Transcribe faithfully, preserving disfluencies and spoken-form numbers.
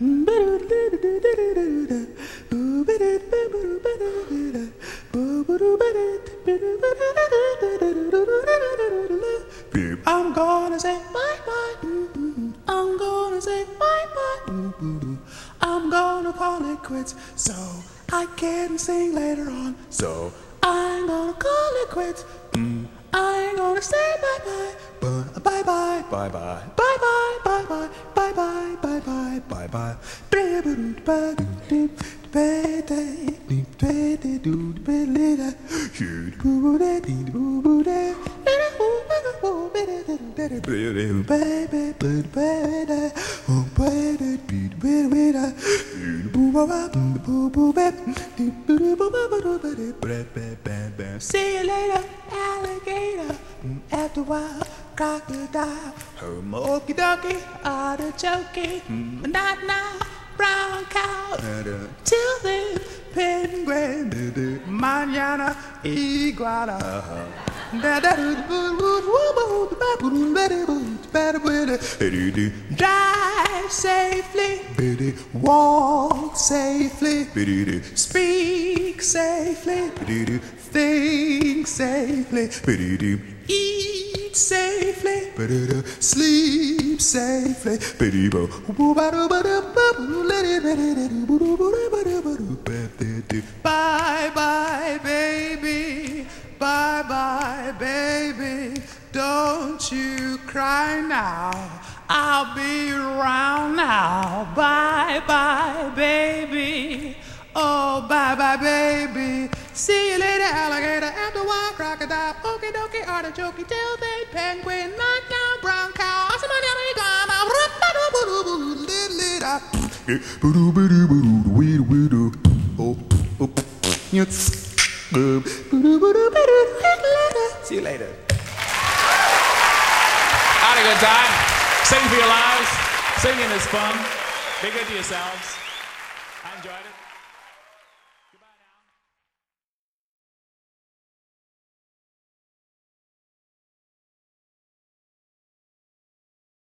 I'm gonna say bye bye. I'm gonna say bye bye. I'm gonna call it quits so I can sing later on. So I'm gonna call it quits. I ain't gonna say bye bye, but bye bye, bye bye, bye bye, bye bye, bye bye, bye bye, bye bye. See you later, alligator. After a while, crocodile. Hermoki donkey, artichoke. Not now, brown cow. Till then, penguin. Manana, iguana. Drive safely, walk safely, speak safely, think safely, eat safely, sleep safely. Bye bye, baby. Bye bye, baby. Don't you cry now. I'll be around now. Bye bye, baby. Oh, bye bye, baby. See you later, alligator. After a while, crocodile. Okie dokie, artichoke. Till then, penguin. Not now, brown cow. See you later. Had a good time. Sing for your lives. Singing is fun. Be good to yourselves. I enjoyed it.